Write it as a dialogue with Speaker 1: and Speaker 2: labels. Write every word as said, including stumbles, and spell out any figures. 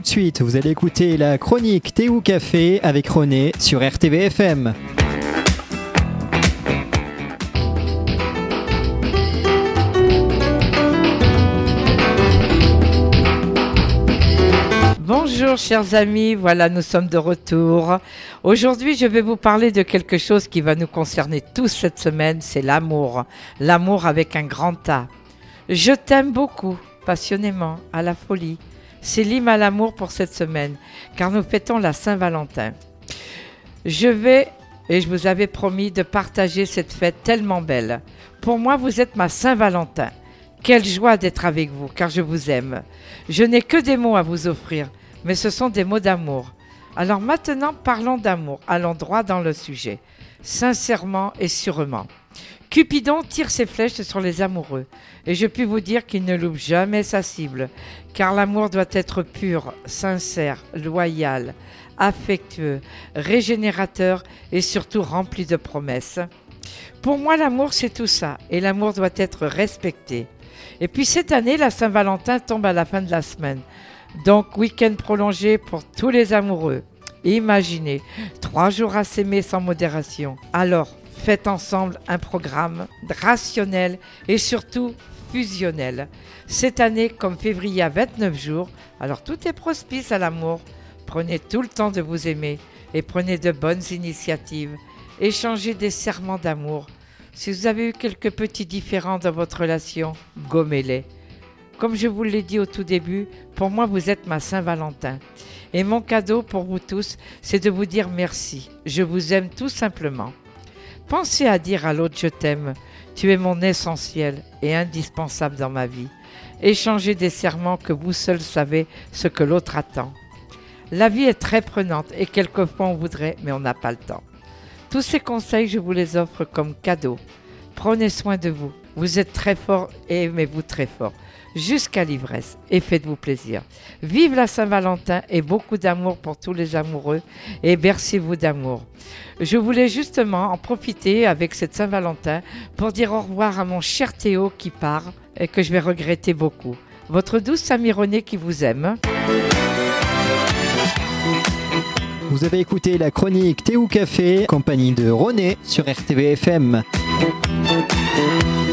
Speaker 1: de suite, vous allez écouter la chronique Thé ou Café avec René sur R T V F M.
Speaker 2: Bonjour chers amis, voilà nous sommes de retour. Aujourd'hui je vais vous parler de quelque chose qui va nous concerner tous cette semaine, c'est l'amour. L'amour avec un grand A. Je t'aime beaucoup, passionnément, à la folie. C'est l'hymne à l'amour pour cette semaine, car nous fêtons la Saint-Valentin. Je vais, et je vous avais promis, de partager cette fête tellement belle. Pour moi, vous êtes ma Saint-Valentin. Quelle joie d'être avec vous, car je vous aime. Je n'ai que des mots à vous offrir, mais ce sont des mots d'amour. Alors maintenant, parlons d'amour, allons droit dans le sujet, sincèrement et sûrement. Cupidon tire ses flèches sur les amoureux, et je puis vous dire qu'il ne loupe jamais sa cible, car l'amour doit être pur, sincère, loyal, affectueux, régénérateur et surtout rempli de promesses. Pour moi, l'amour, c'est tout ça, et l'amour doit être respecté. Et puis cette année, la Saint-Valentin tombe à la fin de la semaine. Donc, week-end prolongé pour tous les amoureux. Imaginez, trois jours à s'aimer sans modération. Alors, faites ensemble un programme rationnel et surtout fusionnel. Cette année, comme février a vingt-neuf jours, alors tout est propice à l'amour. Prenez tout le temps de vous aimer et prenez de bonnes initiatives. Échangez des serments d'amour. Si vous avez eu quelques petits différends dans votre relation, gommez-les. Comme je vous l'ai dit au tout début, pour moi vous êtes ma Saint-Valentin. Et mon cadeau pour vous tous, c'est de vous dire merci. Je vous aime tout simplement. Pensez à dire à l'autre je t'aime. Tu es mon essentiel et indispensable dans ma vie. Échangez des serments que vous seul savez ce que l'autre attend. La vie est très prenante et quelquefois on voudrait, mais on n'a pas le temps. Tous ces conseils, je vous les offre comme cadeau. Prenez soin de vous. Vous êtes très fort et aimez-vous très fort. Jusqu'à l'ivresse et faites-vous plaisir. Vive la Saint-Valentin et beaucoup d'amour pour tous les amoureux et bercez-vous d'amour. Je voulais justement en profiter avec cette Saint-Valentin pour dire au revoir à mon cher Théo qui part et que je vais regretter beaucoup. Votre douce amie René qui vous aime.
Speaker 1: Vous avez écouté la chronique Thé ou Café, compagnie de René sur R T V F M.